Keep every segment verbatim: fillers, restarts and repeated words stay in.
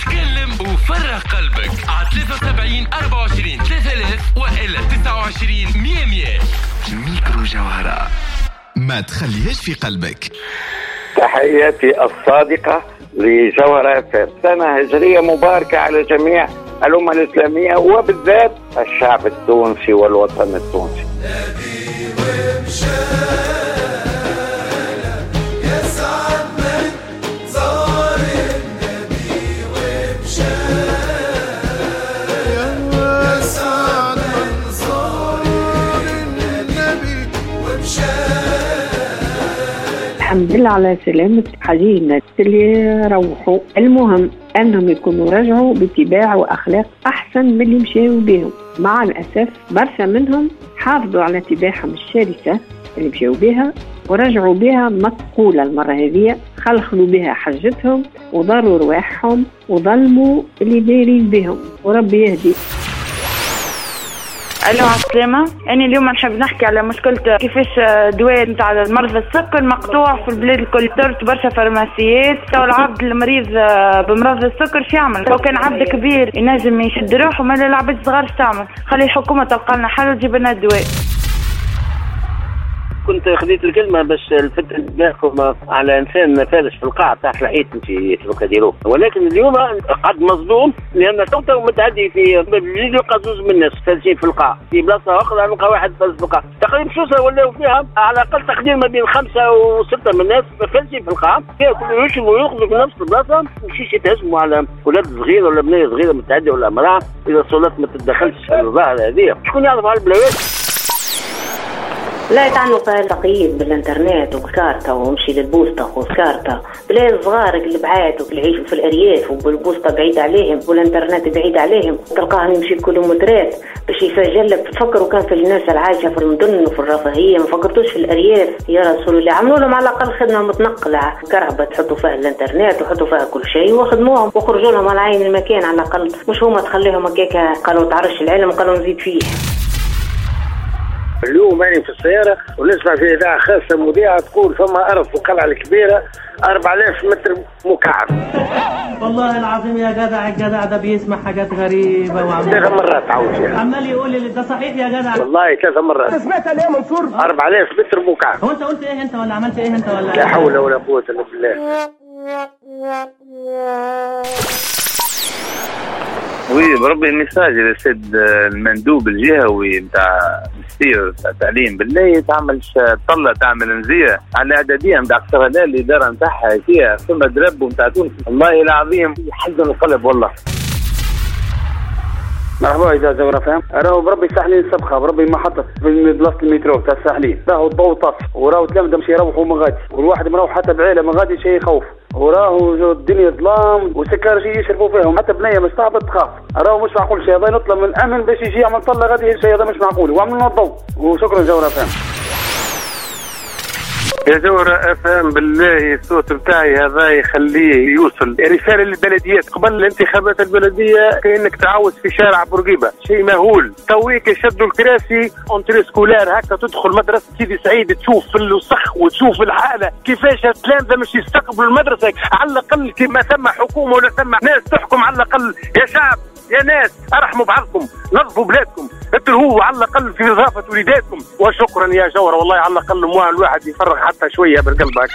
تكلم وفرغ قلبك على ثلاثة وسبعين أربعة وعشرين ثلاثة آلاف وإلا تسعة وعشرين مية مية. ميكرو جوهرة، ما تخليهاش في قلبك. تحياتي الصادقة لجوهرة، سنة هجرية مباركة على جميع الأمة الإسلامية وبالذات الشعب التونسي والوطن التونسي. الحمد لله على سلامة حجينا اللي روحوا. المهم أنهم يكونوا رجعوا باتباع وأخلاق أحسن من اللي مشاوا بهم. مع الأسف برشا منهم حافظوا على اتباعهم الشرسة اللي مشاوا بها ورجعوا بها مقولة المرة هذه، خلخلوا بها حجتهم وضروا رواحهم وظلموا اللي دايرين بهم، وربي يهدي. الو عسلامة، أنا اليوم نحب نحكي على مشكلة كيفاش دواء نتاع المرضى السكر مقطوع في البلاد الكل. درت برشا فارماسيات، تو العبد المريض بمرض السكر شو يعمل؟ لو كان عبد كبير ينجم يشد روحه، ما العباد صغار شو تعمل؟ خلي الحكومة تلقى لنا حل وتجيب لنا الدواء. كنت خديت الكلمة باش الفت انتباهكم على إنسان فالش في القاع تاع الحيط انتي تبقى ديروه، ولكن اليوم قد مصدوم لأن توتا متعدي في فيديو قد زوج من الناس فالشين في القاع في بلاصة أخرى نلقى واحد فالش في القاع تقريبا شوسة ولاو فيها على أقل تقدير ما بين خمسة وستة من الناس فالشين في القاع فيها كل يشربوا ويأخذوا في نفس البلاصة مشيش يتهجموا على ولاد صغير ولا بنية صغيرة متعدية ولا امرأة إذا الصولات ما تتدخلش في الظاهرة هذه. شكون يعرف على البلاوات؟ لا يتعنوا فيها تقييد بالانترنت وكارتا ومشي للبوسطة وكارتا بلا الصغار اللي بعاد واللي يعيشوا في الأرياف والبوسطة بعيد عليهم والانترنت بعيد عليهم تلقاهم يمشي كيلومترات باش يسجلك. تفكروا كان في الناس العايشة في المدن وفي الرفاهية، ما فكرتوش في الأرياف يا رسول الله. عملوا لهم على الأقل خدمة متنقلة، كرهبة تحطوا فيها الانترنت وحطوا فيها كل شيء وخدموهم وخرجوا لهم على عين المكان على الأقل، مش هما تخليهم هكاك قالوا تعرش العلم قالوا نزيد فيه. اليوم أنا في السيارة ونسمع في إذاعة خاصة مذيعة تقول فما أرض في القلعة الكبيرة أربعة آلاف متر مكعب. والله العظيم يا جدع الجدع ده بيسمع حاجات غريبة وعمال ثلاث مرات عاود فيها عمال يقول لي ده صحيح يا جدع والله ثلاث مرات. أنت سمعت ليه منصور؟ أربعة آلاف متر مكعب. هو أنت قلت إيه أنت ولا عملت إيه أنت ولا؟ لا حول ولا قوة إلا بالله. وي بربي المساج للسيد المندوب الجهوي نتاع مستير تاع التعليم بالله تعملش طلة تعمل نزيه على اعداديه نتاع استغلال الاداره نتاعها فيها ثم درب نتاع تونس والله العظيم يحزن القلب والله. مرحبا يا جوهرة فهم. راهو بربي الساحلين سبخه بربي محطة في بلاصة المترو تاع الساحلين راهو الضوء طاف وراهو تلامذة مش يروحوا من غادي والواحد مروح حتى بعيلة من غادي شيء يخوف وراهو الدنيا ظلام وسكر شيء يشربوا فيهم حتى بنية مستعبط تخاف. راهو مش معقول شيء هذا نطلب من الأمن باش يجي يعمل طلة غادي شيء هذا مش معقول وعملنا الضوء. وشكرا جوهرة فهم. يا جورة افهم بالله الصوت بتاعي هذا يخليه يوصل رسالة للبلديات قبل الانتخابات البلدية كأنك تعوز في شارع بورقيبة شيء مهول. تويك يشدوا الكراسي اونتري سكولار هكا تدخل مدرسة سيدي سعيد تشوف في الوسخ وتشوف الحالة كيفاش التلامذة مش يستقبلوا المدرسة. على الأقل كما ثم حكومة ولا ثم ناس تحكم على الأقل يا شعب يا ناس ارحموا بعضكم نظفوا بلادكم اترهوا على الاقل في نظافه وليداتكم. وشكرا يا جوهر والله على الاقل مو الواحد يفرغ حتى شويه بالقلبك.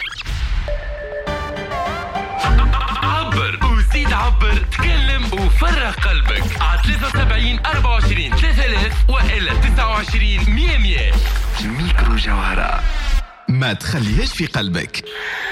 عبر وزيد عبر تكلم وفرغ قلبك على ثلاثة وسبعين أربعة وعشرين ثلاثة آلاف وإلا تسعة وعشرين مية مية. ميكرو جوهرة، ما تخليهاش في قلبك.